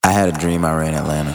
I had a dream I ran Atlanta,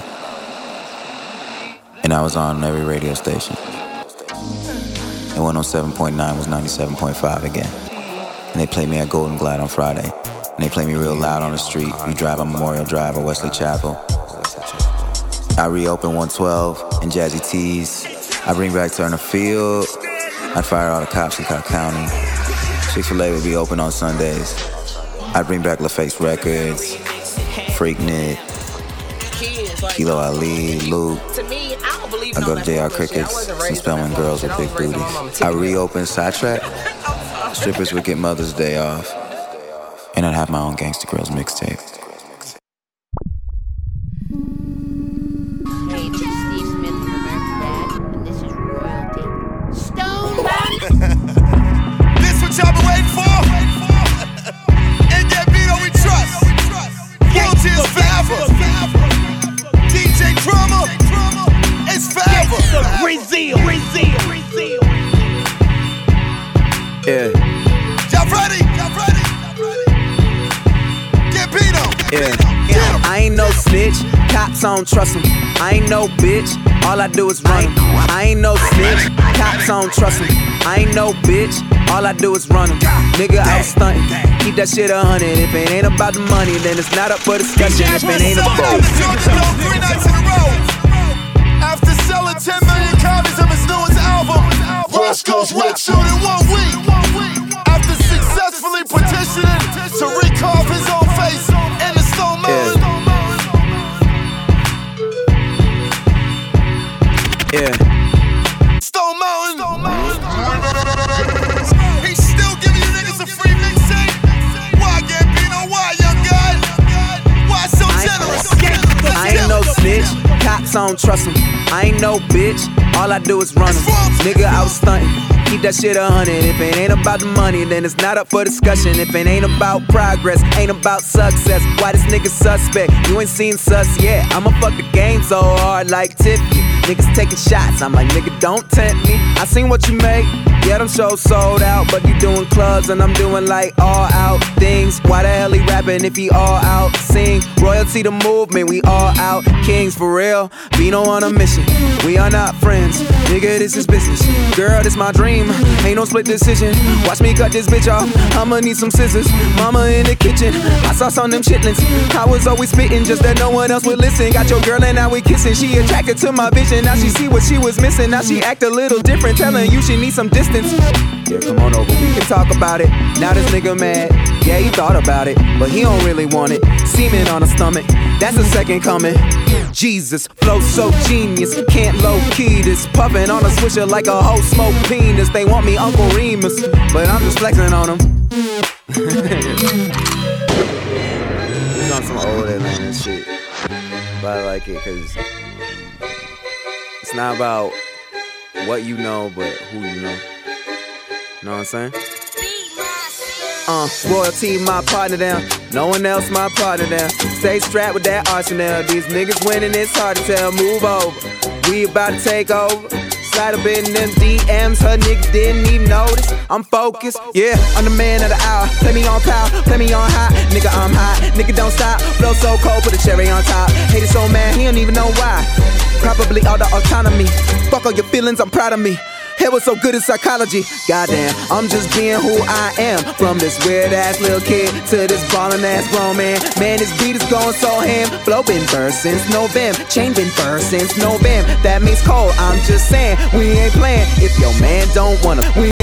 and I was on every radio station. And 107.9 was 97.5 again. And they played me at Golden Glide on Friday. And they played me real loud on the street. We drive on Memorial Drive or Wesley Chapel. I reopen 112 and Jazzy T's. I bring back Turner Field. I'd fire all the cops in Cobb County. Chick-fil-A would be open on Sundays. I'd bring back LaFace Records, Freaknik, Kilo Ali, Luke. I go to JR Crickets, some Spelman girls with big booties. I reopen Sidetrack. Strippers would get Mother's Day off. And I'd have my own Gangsta Girls mixtape. Hey, this is Steve Smith from American Dad, and this is Royalty. Stone This what y'all been waiting for? In Gambino we trust. Royalty is forever. DJ Drama is forever. Brazil. Yeah. Y'all ready? Gambino. Yeah. I ain't no snitch, cops I don't trust them. I ain't no bitch, all I do is run 'em. I ain't no snitch, cops I don't trust them. I ain't no bitch, all I do is run 'em. Nigga, I was stunting, keep that shit 100. If it ain't about the money, then it's not up for discussion. If it ain't a vote. 3 nights in a row. After selling 10 million copies of his newest album, West Coast Wet Shoot in 1 week. After successfully petitioning to recarve his own face in the Stone Mountain. Yeah. Stone Mountain. He's still giving you niggas a free mixtape. Why Gambino? Why young guy? Why so generous? I ain't no snitch, cops I don't trust them. I ain't no bitch, all I do is run 'em. Nigga, I was stunting, keep that shit 100. If it ain't about the money, then it's not up for discussion. If it ain't about progress, ain't about success, why this nigga suspect? You ain't seen sus yet. I'ma fuck the game so hard like Tiffany. Niggas taking shots, I'm like, nigga, don't tempt me. I seen what you make, yeah, them shows sold out. But you doing clubs and I'm doing like all out things. Why the hell he rapping if he all out? Sing Royalty the movement, we all out. Kings for real, Bino on a mission. We are not friends, nigga, this is business. Girl, this my dream, ain't no split decision. Watch me cut this bitch off, I'ma need some scissors. Mama in the kitchen, I saw some them chitlins. I was always spitting just that no one else would listen. Got your girl and now we kissing, she attracted to my vision. Now she see what she was missing, now she act a little different. Telling you she need some distance. Yeah, come on over, we can talk about it. Now this nigga mad, yeah, he thought about it, but he don't really want it. Semen on her stomach, that's the second coming. Jesus, flow so genius, can't low-key this. Puffin' on a swisher like a whole smoke penis. They want me Uncle Remus, but I'm just flexing on them. It's on some old Atlanta shit, but I like it cause it's not about what you know, but who you know. Know what I'm saying? Royalty, my partner down. No one else, my partner down. Stay strapped with that arsenal. These niggas winning, it's hard to tell. Move over, we about to take over. Slide a bit in them DMs, her niggas didn't even notice. I'm focused, yeah, I'm the man of the hour. Play me on power, play me on hot. Nigga, I'm hot, nigga don't stop. Flow so cold, put a cherry on top. Hate it so mad, he don't even know why. Probably all the autonomy. Fuck all your feelings, I'm proud of me. Head was so good at psychology. Goddamn, I'm just being who I am. From this weird ass little kid to this ballin' ass grown man. Man, this beat is going so ham. Flow been burst since November. Chain been burst since November. That means cold, I'm just saying. We ain't playing if your man don't wanna.